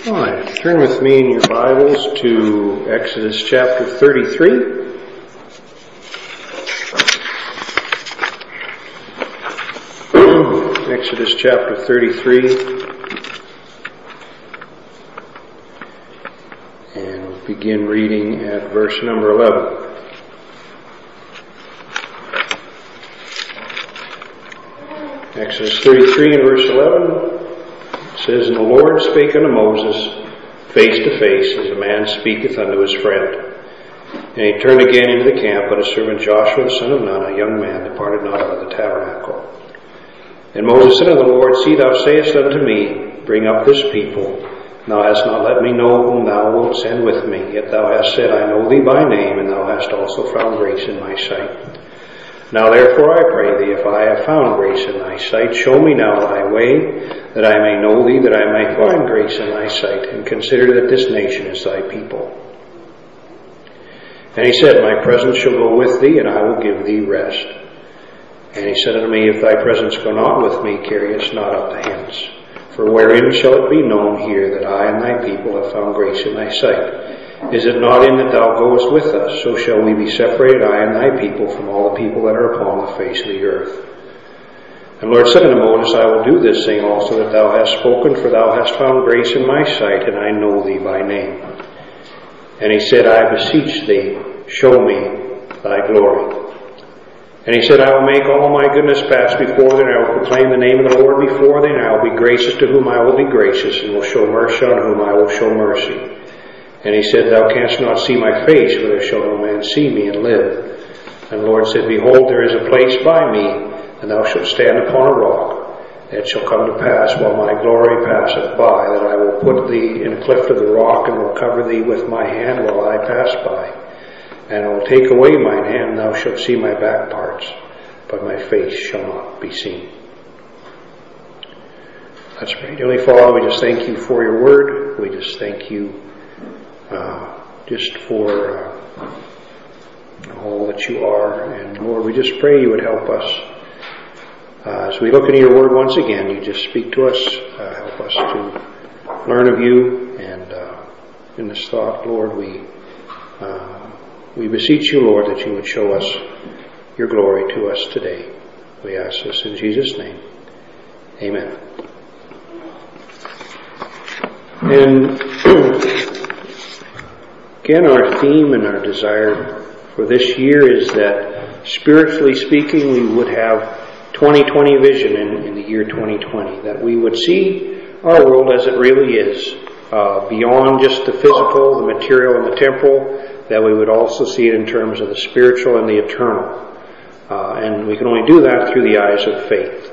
All right, turn with me in your Bibles to Exodus chapter 33. Exodus chapter 33. And we'll begin reading at verse number 11. Exodus 33 and verse 11. It says, "And the Lord spake unto Moses face to face, as a man speaketh unto his friend. And he turned again into the camp, but his servant Joshua the son of Nun, a young man, departed not out of the tabernacle. And Moses said unto the Lord, See, thou sayest unto me, Bring up this people. Thou hast not let me know whom thou wilt send with me. Yet thou hast said, I know thee by name, and thou hast also found grace in my sight. Now therefore I pray thee, if I have found grace in thy sight, show me now thy way, that I may know thee, that I may find grace in thy sight, and consider that this nation is thy people. And he said, My presence shall go with thee, and I will give thee rest. And he said unto me, If thy presence go not with me, carry us not up hence. For wherein shall it be known here that I and thy people have found grace in thy sight? Is it not in that thou goest with us? So shall we be separated, I and thy people, from all the people that are upon the face of the earth. And the Lord said unto Moses, I will do this thing also that thou hast spoken, for thou hast found grace in my sight, and I know thee by name. And he said, I beseech thee, show me thy glory. And he said, I will make all my goodness pass before thee, and I will proclaim the name of the Lord before thee, and I will be gracious to whom I will be gracious, and will show mercy on whom I will show mercy. And he said, Thou canst not see my face, for there shall no man see me and live. And the Lord said, Behold, there is a place by me, and thou shalt stand upon a rock. And it shall come to pass, while my glory passeth by, that I will put thee in a cleft of the rock, and will cover thee with my hand while I pass by. And I will take away mine hand, and thou shalt see my back parts, but my face shall not be seen. Let's pray. Dearly Father, we just thank you for your word. We just thank you just for all that you are. And Lord, we just pray you would help us. As we look into your word once again, you just speak to us. Help us to learn of you. And in this thought, Lord, we beseech you, Lord, that you would show us your glory to us today. We ask this in Jesus' name. Amen. And again, our theme and our desire for this year is that, spiritually speaking, we would have 2020 vision in the year 2020, that we would see our world as it really is, beyond just the physical, the material, and the temporal, that we would also see it in terms of the spiritual and the eternal. And we can only do that through the eyes of faith.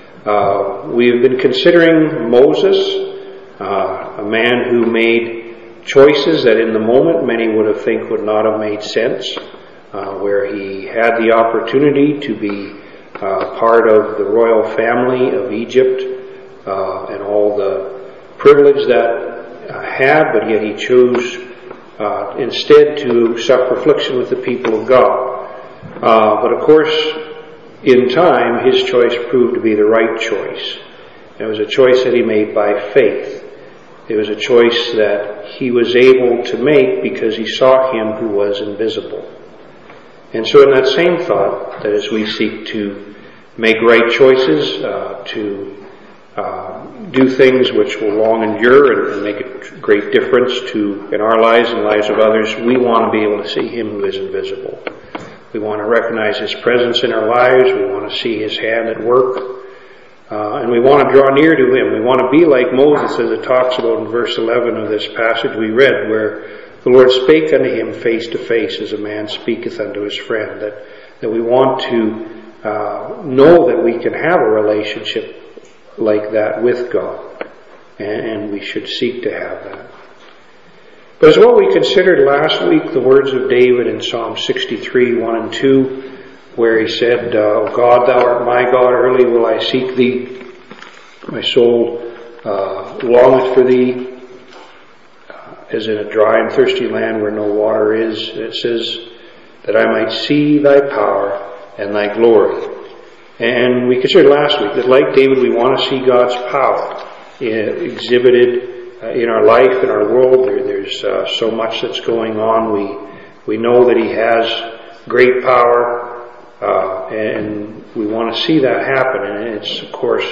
We have been considering Moses, a man who made choices that in the moment many would have think would not have made sense, where he had the opportunity to be part of the royal family of Egypt and all the privilege that had, but yet he chose instead to suffer affliction with the people of God. But of course, in time, his choice proved to be the right choice. It was a choice that he made by faith. It was a choice that he was able to make because he saw him who was invisible. And so in that same thought, that as we seek to make right choices, to do things which will long endure and make a great difference in our lives and lives of others, we want to be able to see him who is invisible. We want to recognize his presence in our lives. We want to see his hand at work. And we want to draw near to him. We want to be like Moses, as it talks about in verse 11 of this passage we read, where the Lord spake unto him face to face, as a man speaketh unto his friend. That we want to know that we can have a relationship like that with God. And we should seek to have that. But as what we considered last week, the words of David in Psalm 63, 1 and 2, where he said, O God, thou art my God, early will I seek thee. My soul longeth for thee, as in a dry and thirsty land where no water is. It says, that I might see thy power and thy glory. And we considered last week that, like David, we want to see God's power exhibited in our life, in our world. There's so much that's going on. We know that He has great power, and we want to see that happen. And it's, of course,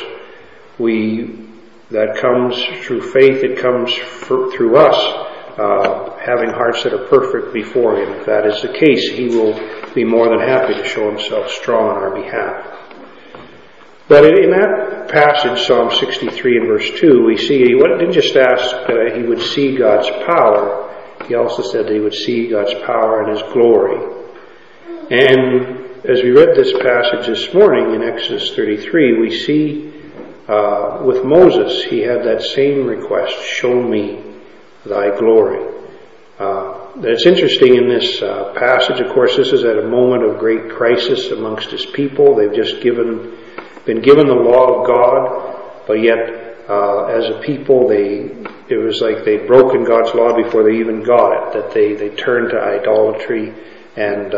that comes through faith. It comes through us having hearts that are perfect before Him. If that is the case, He will be more than happy to show Himself strong on our behalf. But in that passage, Psalm 63 and verse 2, we see He didn't just ask that He would see God's power. He also said that He would see God's power and His glory. And as we read this passage this morning in Exodus 33, we see with Moses, he had that same request, show me thy glory. It's interesting in this passage, of course, this is at a moment of great crisis amongst His people. They've just been given the law of God, but yet as a people, it was like they'd broken God's law before they even got it, that they turned to idolatry, and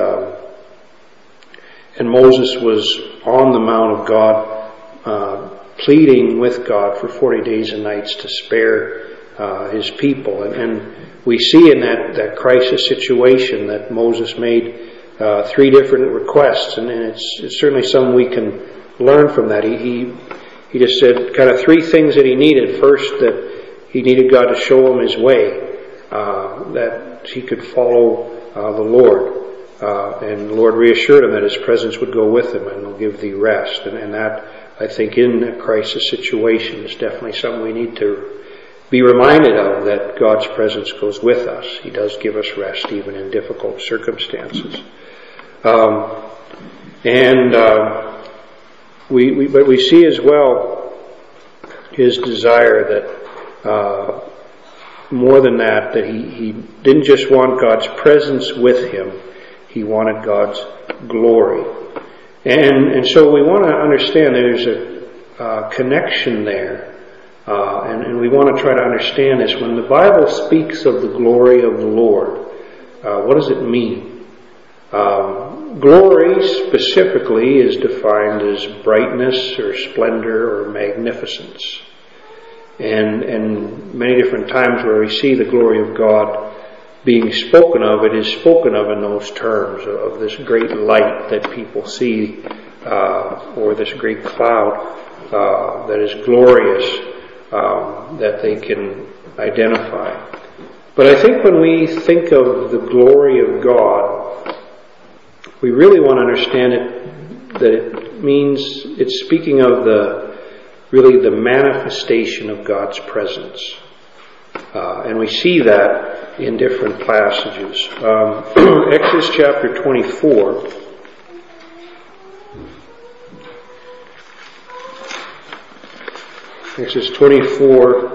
Moses was on the Mount of God, pleading with God for 40 days and nights to spare His people. And we see in that crisis situation that Moses made 3 different requests, and it's certainly something we can learn from that. He just said kind of 3 things that he needed. First, that he needed God to show him His way, that he could follow the Lord. And the Lord reassured him that His presence would go with him and will give thee rest. And that, I think, in a crisis situation is definitely something we need to be reminded of, that God's presence goes with us. He does give us rest even in difficult circumstances. But we see as well His desire that more than that He didn't just want God's presence with Him, He wanted God's glory. And so we want to understand there's a connection there. And we want to try to understand this. When the Bible speaks of the glory of the Lord, what does it mean? Glory specifically is defined as brightness or splendor or magnificence. And many different times where we see the glory of God being spoken of, it is spoken of in those terms of this great light that people see, or this great cloud that is glorious, that they can identify. But I think when we think of the glory of God, we really want to understand it, that it means it's speaking of the manifestation of God's presence. And we see that in different passages. Exodus chapter 24. Exodus 24,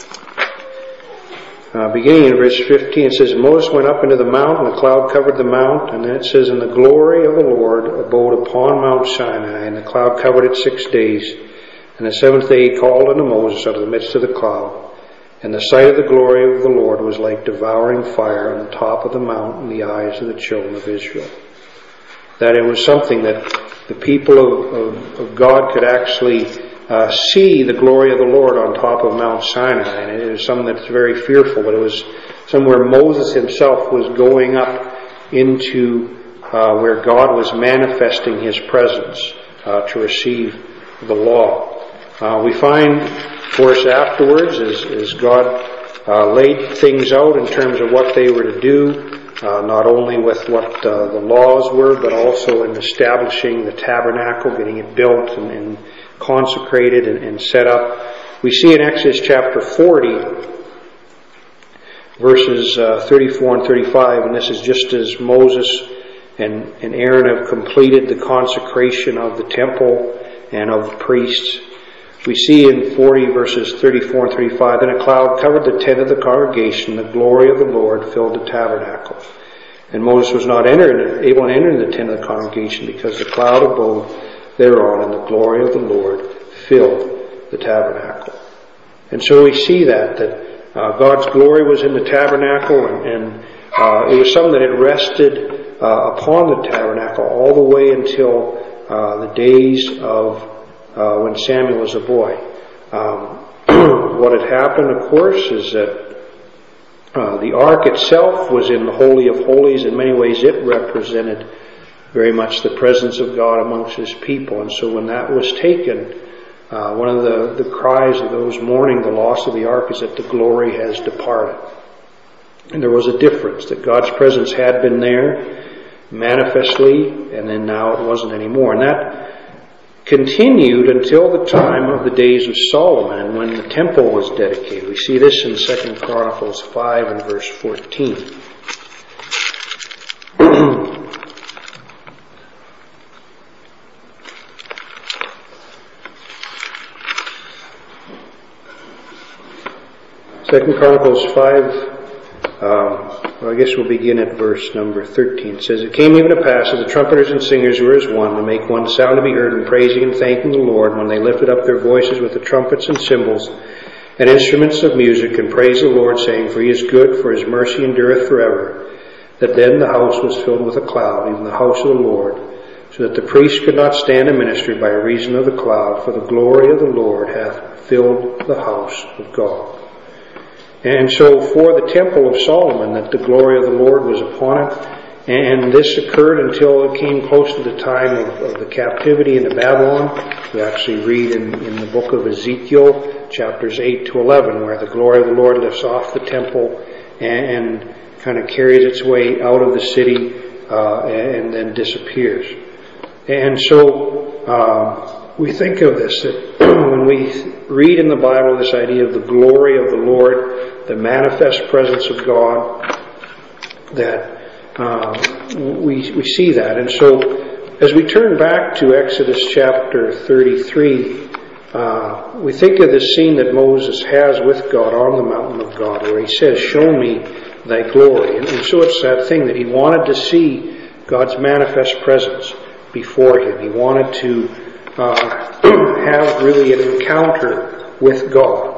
beginning in verse 15, it says, Moses went up into the mount, and the cloud covered the mount. And then it says, and the glory of the Lord abode upon Mount Sinai, and the cloud covered it 6 days. And the 7th day he called unto Moses out of the midst of the cloud. And the sight of the glory of the Lord was like devouring fire on the top of the mount in the eyes of the children of Israel. That it was something that the people of God could actually see the glory of the Lord on top of Mount Sinai. And it was something that's very fearful, but it was somewhere Moses himself was going up into where God was manifesting His presence to receive the law. We find, of course, afterwards, as God laid things out in terms of what they were to do, not only with what the laws were, but also in establishing the tabernacle, getting it built and consecrated and set up. We see in Exodus chapter 40, verses 34 and 35, and this is just as Moses and Aaron have completed the consecration of the temple and of the priests. We see in 40 verses 34 and 35, then a cloud covered the tent of the congregation, the glory of the Lord filled the tabernacle. And Moses was not able to enter the tent of the congregation because the cloud abode thereon, and the glory of the Lord filled the tabernacle. And so we see that God's glory was in the tabernacle, and it was something that had rested upon the tabernacle all the way until the days of when Samuel was a boy. what had happened, of course, is that the ark itself was in the Holy of Holies. In many ways, it represented very much the presence of God amongst His people. And so when that was taken, one of the cries of those mourning the loss of the ark is that the glory has departed. And there was a difference, that God's presence had been there manifestly, and then now it wasn't anymore. And that continued until the time of the days of Solomon, when the temple was dedicated. We see this in 2 Chronicles 5 and verse 14. Second Chronicles 5, I guess we'll begin at verse number 13. It says, "It came even to pass, as the trumpeters and singers were as one, to make one sound to be heard in praising and thanking the Lord, when they lifted up their voices with the trumpets and cymbals and instruments of music, and praised the Lord, saying, For He is good, for His mercy endureth forever. That then the house was filled with a cloud, even the house of the Lord, so that the priest could not stand and minister by reason of the cloud, for the glory of the Lord hath filled the house of God." And so for the temple of Solomon, that the glory of the Lord was upon it, and this occurred until it came close to the time of the captivity into Babylon. We actually read in the book of Ezekiel, chapters 8 to 11, where the glory of the Lord lifts off the temple and kind of carries its way out of the city and then disappears. And so we think of this, that when we read in the Bible this idea of the glory of the Lord, the manifest presence of God, that we see that. And so as we turn back to Exodus chapter 33, we think of this scene that Moses has with God on the mountain of God, where he says, "Show me thy glory." And so it's that thing that he wanted to see God's manifest presence before him. He wanted to have really an encounter with God.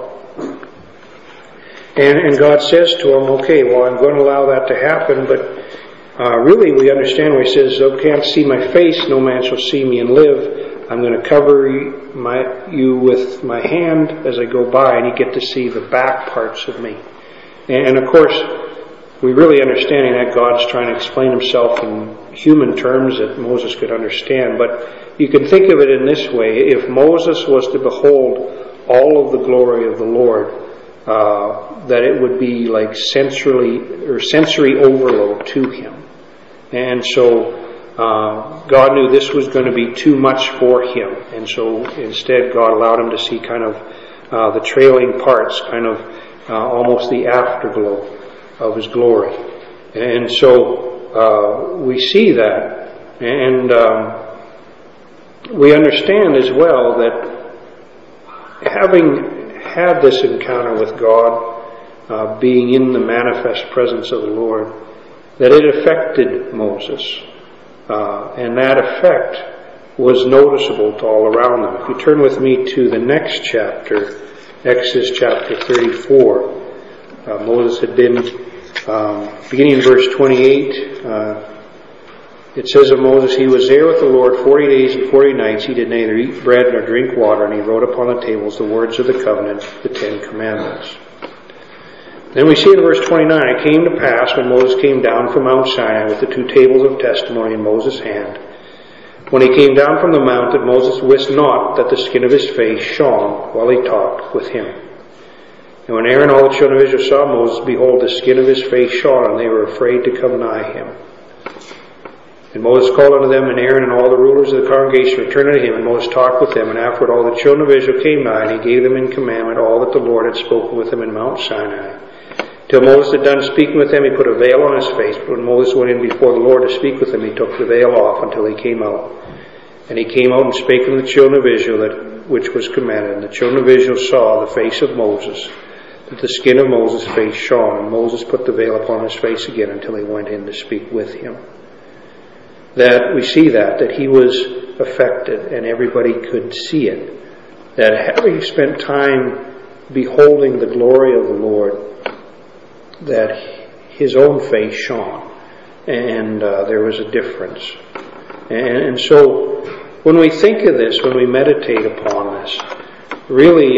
And God says to him, okay, well, I'm going to allow that to happen, but really we understand where He says, "Oh, can't see my face, no man shall see me and live. I'm going to cover you with my hand as I go by, and you get to see the back parts of me." And of course, we really understanding that God's trying to explain Himself in human terms that Moses could understand. But you can think of it in this way: if Moses was to behold all of the glory of the Lord, that it would be like sensory overload to him. And so God knew this was going to be too much for him. And so instead God allowed him to see kind of the trailing parts, kind of almost the afterglow of His glory. And so we see that. And we understand as well that having had this encounter with God, being in the manifest presence of the Lord, that it affected Moses. And that effect was noticeable to all around them. If you turn with me to the next chapter, Exodus chapter 34, Moses had been, beginning in verse 28, it says of Moses, "He was there with the Lord 40 days and 40 nights. He did neither eat bread nor drink water, and he wrote upon the tables the words of the covenant, the 10 Commandments." Then we see in verse 29, "It came to pass when Moses came down from Mount Sinai with the 2 tables of testimony in Moses' hand, when he came down from the mount, that Moses wist not that the skin of his face shone while he talked with him. And when Aaron and all the children of Israel saw Moses, behold, the skin of his face shone, and they were afraid to come nigh him. And Moses called unto them, and Aaron and all the rulers of the congregation returned unto him, and Moses talked with them. And afterward all the children of Israel came nigh, and he gave them in commandment all that the Lord had spoken with him in Mount Sinai. Till Moses had done speaking with them, he put a veil on his face. But when Moses went in before the Lord to speak with him, he took the veil off until he came out. And he came out and spake unto the children of Israel that which was commanded. And the children of Israel saw the face of Moses, that the skin of Moses' face shone. And Moses put the veil upon his face again until he went in to speak with him. That we see that he was affected and everybody could see it. That having spent time beholding the glory of the Lord, that his own face shone, and there was a difference. And so when we think of this, when we meditate upon this, really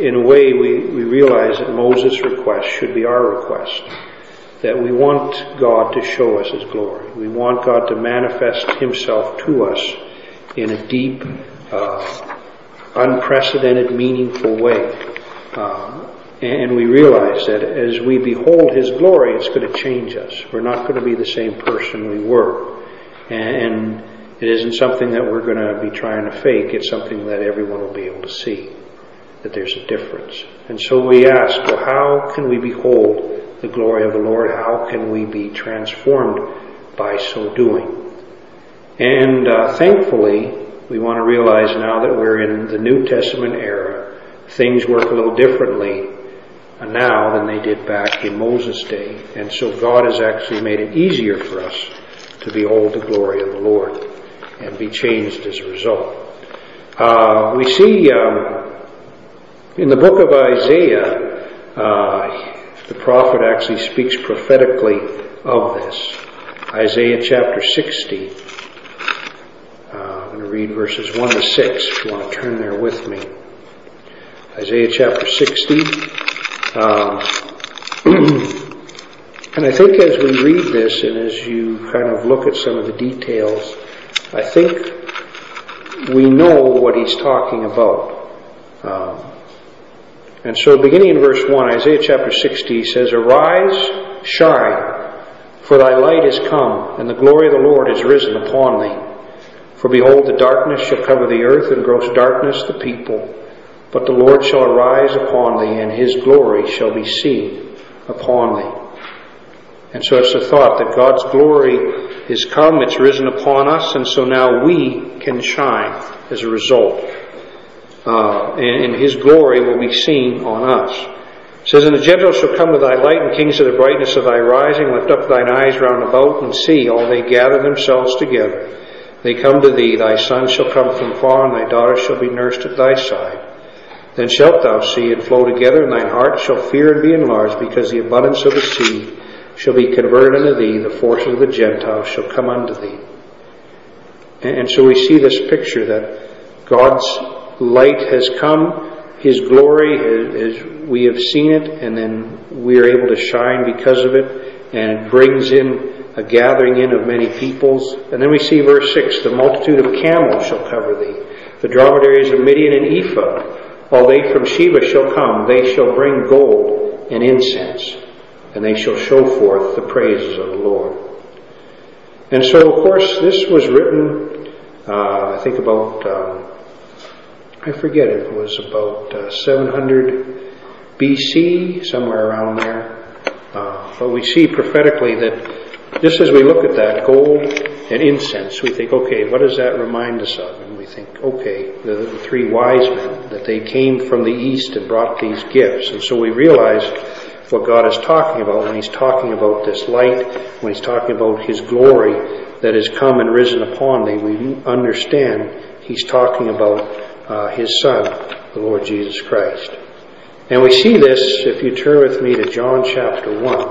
in a way, we realize that Moses' request should be our request. That we want God to show us His glory. We want God to manifest Himself to us in a deep, unprecedented, meaningful way. And we realize that as we behold His glory, it's going to change us. We're not going to be the same person we were. And it isn't something that we're going to be trying to fake. It's something that everyone will be able to see, that there's a difference. And so we ask, well, how can we behold the glory of the Lord? How can we be transformed by so doing? And thankfully, we want to realize now that we're in the New Testament era, things work a little differently now than they did back in Moses' day. And so God has actually made it easier for us to behold the glory of the Lord and be changed as a result. We see in the book of Isaiah, the prophet actually speaks prophetically of this. Isaiah chapter 60. I'm going to read verses 1 to 6 if you want to turn there with me. Isaiah chapter 60. And I think as we read this and as you kind of look at some of the details, I think we know what he's talking about. And so beginning in verse 1, Isaiah chapter 60 says, "Arise, shine, for thy light is come, and the glory of the Lord is risen upon thee. For behold, the darkness shall cover the earth, and gross darkness the people. But the Lord shall arise upon thee, and His glory shall be seen upon thee." And so it's the thought that God's glory is come, it's risen upon us, and so now we can shine as a result. And His glory will be seen on us. It says, "And the Gentiles shall come to thy light, and kings to the brightness of thy rising. Lift up thine eyes round about, and see, all they gather themselves together. They come to thee, thy sons shall come from far, and thy daughters shall be nursed at thy side. Then shalt thou see and flow together, and thine heart shall fear and be enlarged, because the abundance of the sea shall be converted unto thee, the forces of the Gentiles shall come unto thee." And so we see this picture that God's light has come, His glory, we have seen it, and then we are able to shine because of it, and it brings in a gathering in of many peoples. And then we see verse 6, "The multitude of camels shall cover thee, the dromedaries of Midian and Ephah, all they from Sheba shall come, they shall bring gold and incense, and they shall show forth the praises of the Lord." And so, of course, this was written, I think about, I forget, it was about 700 BC, somewhere around there. But we see prophetically that just as we look at that, gold and incense, we think, okay, what does that remind us of? And we think, okay, the three wise men, that they came from the east and brought these gifts. And so we realize what God is talking about when He's talking about this light, when He's talking about His glory that has come and risen upon thee. We understand He's talking about His Son, the Lord Jesus Christ. And we see this, if you turn with me to John chapter 1.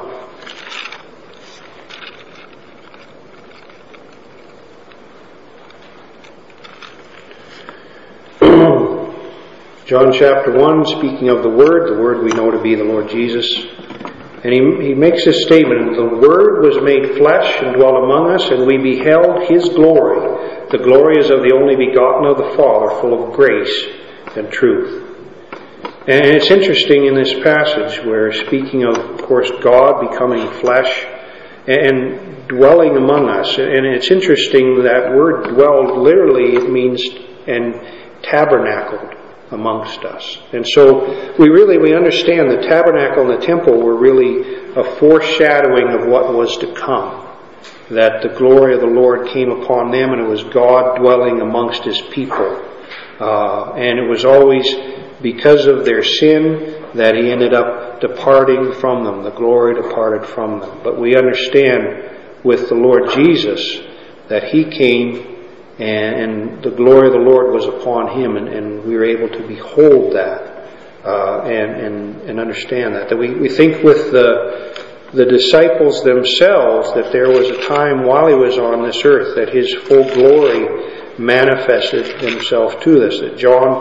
John chapter 1, speaking of the Word we know to be the Lord Jesus. And he makes this statement, "The Word was made flesh and dwelt among us, and we beheld His glory. The glory is of the only begotten of the Father, full of grace and truth." And it's interesting in this passage where, speaking of course, God becoming flesh and dwelling among us. And it's interesting, that word dwelled, literally it means and tabernacled amongst us. And so we understand the tabernacle and the temple were really a foreshadowing of what was to come. That the glory of the Lord came upon them, and it was God dwelling amongst His people. And it was always because of their sin that He ended up departing from them. The glory departed from them. But we understand with the Lord Jesus that He came and the glory of the Lord was upon Him, and we were able to behold that and understand that. That we think with the disciples themselves that there was a time while He was on this earth that His full glory manifested Himself to us. That John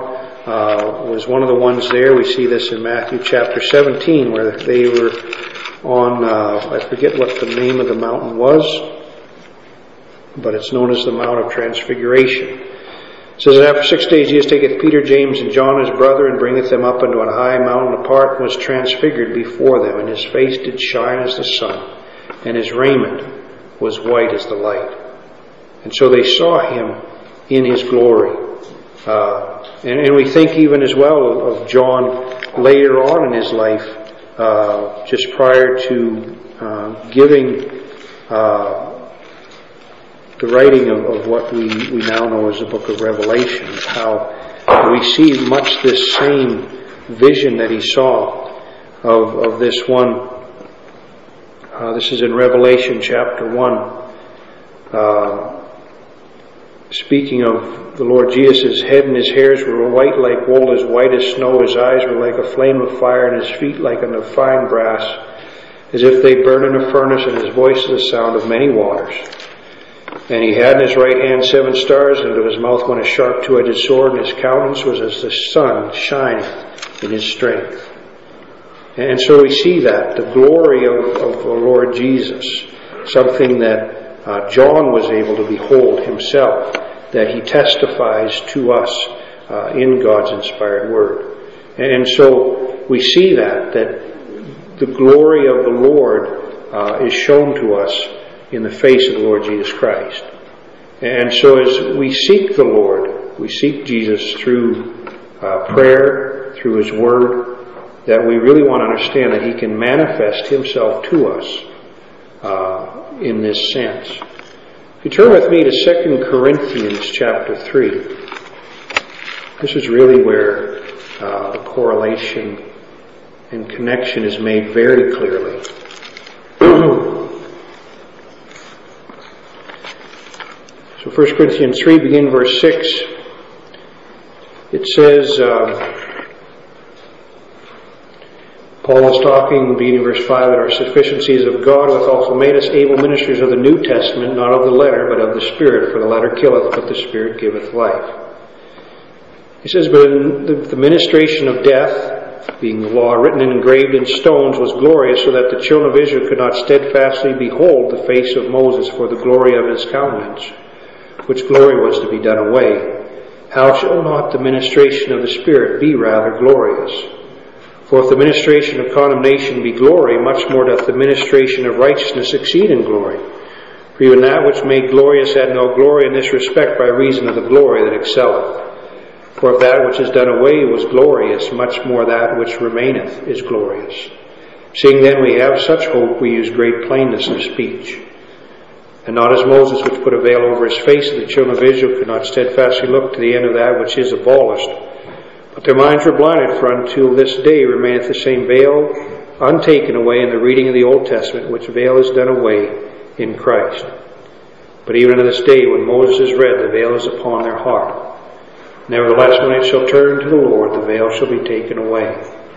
was one of the ones there. We see this in Matthew chapter 17, where they were on, I forget what the name of the mountain was, but it's known as the Mount of Transfiguration. It says, after 6 days Jesus taketh Peter, James, and John his brother, and bringeth them up into an high mountain apart, and was transfigured before them, and his face did shine as the sun, and his raiment was white as the light. And so they saw him in his glory. And we think even as well of John later on in his life, just prior to giving the writing of what we now know as the book of Revelation, how we see much this same vision that he saw of this one. This is in Revelation chapter 1. Speaking of the Lord Jesus, his head and his hairs were white like wool, as white as snow. His eyes were like a flame of fire, and his feet like unto fine brass, as if they burn in a furnace, and his voice is the sound of many waters. And he had in his right hand 7 stars, and out of his mouth went a sharp two-edged sword, and his countenance was as the sun shining in his strength. And so we see that, the glory of the Lord Jesus, something that John was able to behold himself, that he testifies to us in God's inspired word. And so we see that the glory of the Lord is shown to us in the face of the Lord Jesus Christ. And so as we seek the Lord, we seek Jesus through prayer, through his word, that we really want to understand that he can manifest himself to us in this sense. If you turn with me to 2 Corinthians chapter 3, this is really where the correlation and connection is made very clearly. So 1 Corinthians 3, begin verse 6. It says, Paul is talking, beginning verse 5, that our sufficiency is of God, who hath also made us able ministers of the New Testament, not of the letter, but of the Spirit. For the letter killeth, but the Spirit giveth life. He says, but the ministration of death, being the law written and engraved in stones, was glorious, so that the children of Israel could not steadfastly behold the face of Moses for the glory of his countenance, which glory was to be done away. How shall not the ministration of the Spirit be rather glorious? For if the ministration of condemnation be glory, much more doth the ministration of righteousness exceed in glory. For even that which made glorious had no glory in this respect by reason of the glory that excelleth. For if that which is done away was glorious, much more that which remaineth is glorious. Seeing then we have such hope, we use great plainness of speech. And not as Moses, which put a veil over his face, that the children of Israel could not steadfastly look to the end of that which is abolished. But their minds were blinded, for until this day remaineth the same veil untaken away in the reading of the Old Testament, which veil is done away in Christ. But even to this day, when Moses is read, the veil is upon their heart. Nevertheless, when it shall turn to the Lord, the veil shall be taken away.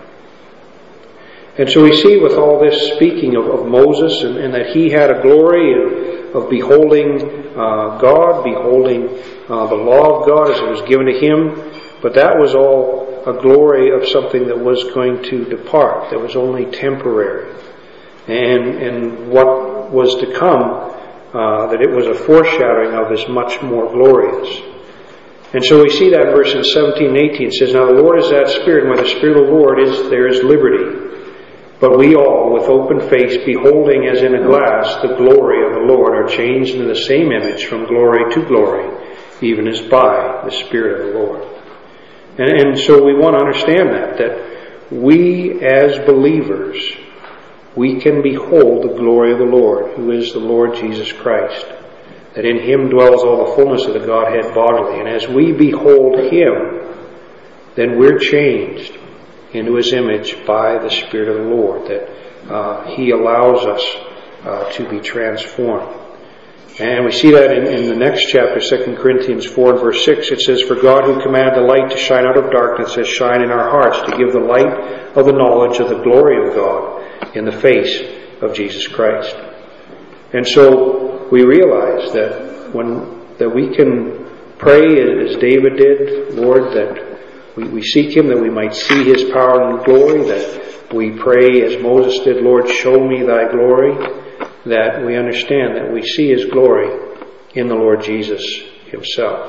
And so we see with all this speaking of Moses, and that he had a glory of beholding God, beholding the law of God as it was given to him. But that was all a glory of something that was going to depart, that was only temporary. And what was to come, that it was a foreshadowing of, is much more glorious. And so we see that in verses 17 and 18. It says, Now the Lord is that Spirit, and where the Spirit of the Lord is, there is liberty. But we all, with open face, beholding as in a glass the glory of the Lord, are changed into the same image from glory to glory, even as by the Spirit of the Lord. And so we want to understand that we as believers, we can behold the glory of the Lord, who is the Lord Jesus Christ, that in him dwells all the fullness of the Godhead bodily. And as we behold him, then we're changed into his image by the Spirit of the Lord, that he allows us to be transformed. And we see that in the next chapter, 2 Corinthians 4 and verse 6, it says, For God who commanded the light to shine out of darkness has shined in our hearts to give the light of the knowledge of the glory of God in the face of Jesus Christ. And so we realize that we can pray as David did, Lord, that we seek Him that we might see His power and glory, that we pray as Moses did, Lord, show me thy glory, that we understand that we see His glory in the Lord Jesus Himself.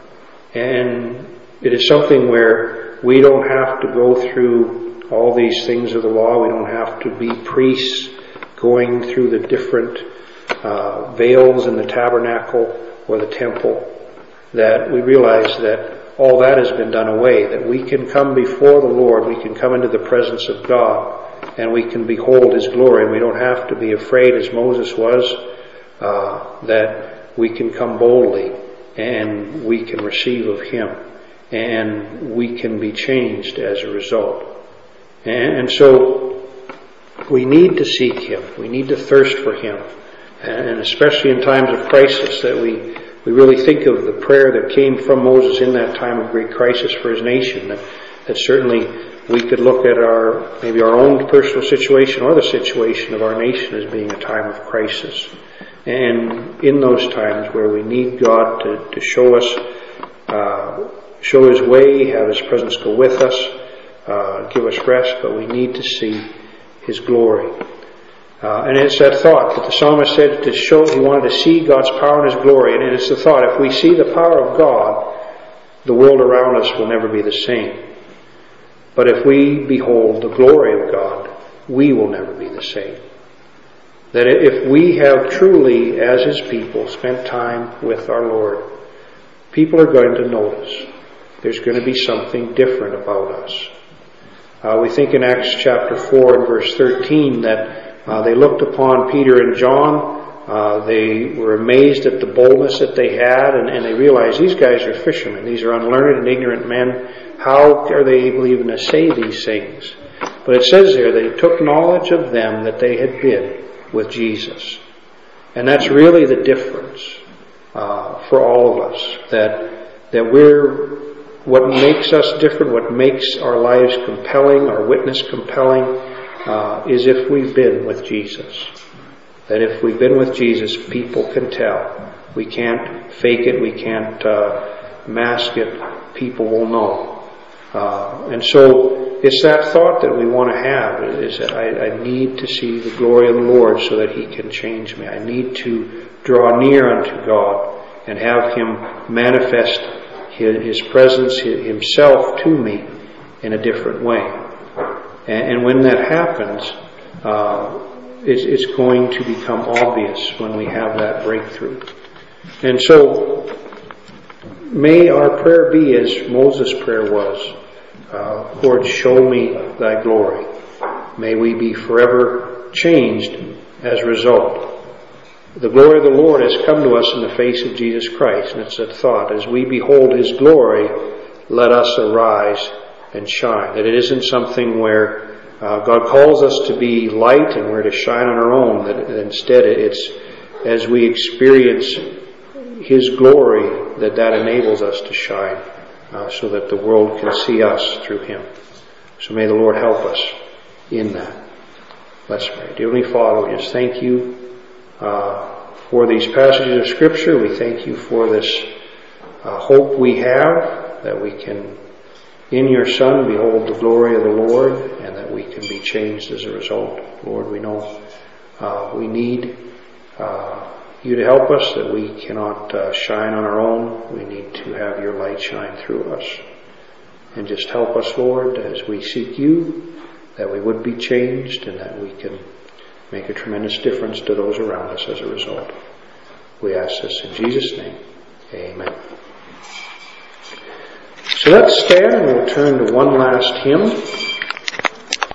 And it is something where we don't have to go through all these things of the law. We don't have to be priests going through the different veils in the tabernacle or the temple. That we realize that all that has been done away, that we can come before the Lord, we can come into the presence of God, and we can behold His glory, and we don't have to be afraid as Moses was, that we can come boldly and we can receive of Him, and we can be changed as a result. And so we need to seek Him, we need to thirst for Him, and especially in times of crisis, that we really think of the prayer that came from Moses in that time of great crisis for his nation, that certainly we could look at maybe our own personal situation or the situation of our nation as being a time of crisis. And in those times where we need God to show us, show His way, have His presence go with us, give us rest, but we need to see His glory. And it's that thought that the psalmist said he wanted to see God's power and His glory. And it's the thought, if we see the power of God, the world around us will never be the same. But if we behold the glory of God, we will never be the same. That if we have truly, as His people, spent time with our Lord, people are going to notice. There's going to be something different about us. We think in Acts chapter 4 and verse 13 that they looked upon Peter and John. They were amazed at the boldness that they had, and they realized these guys are fishermen. These are unlearned and ignorant men. How are they able even to say these things? But it says there, they took knowledge of them that they had been with Jesus. And that's really the difference for all of us. That what makes us different, what makes our lives compelling, our witness compelling, is if we've been with Jesus. That if we've been with Jesus, people can tell. We can't fake it. We can't mask it. People will know. And so it's that thought that we want to have, is that I need to see the glory of the Lord so that He can change me. I need to draw near unto God and have Him manifest His presence, Himself to me in a different way. And when that happens, it's going to become obvious when we have that breakthrough. And so, may our prayer be as Moses' prayer was, Lord, show me thy glory. May we be forever changed as a result. The glory of the Lord has come to us in the face of Jesus Christ, and it's that thought, as we behold His glory, let us arise and shine. That it isn't something where God calls us to be light and we're to shine on our own. That instead it's as we experience His glory that enables us to shine, so that the world can see us through Him. So may the Lord help us in that. Let's pray. Dear Heavenly Father, we just thank You for these passages of Scripture. We thank You for this hope we have, that we can in Your Son behold the glory of the Lord, and that we can be changed as a result. Lord, we know we need You to help us, that we cannot shine on our own. We need to have Your light shine through us. And just help us, Lord, as we seek You, that we would be changed and that we can make a tremendous difference to those around us as a result. We ask this in Jesus' name. Amen. So let's stand and we'll turn to one last hymn.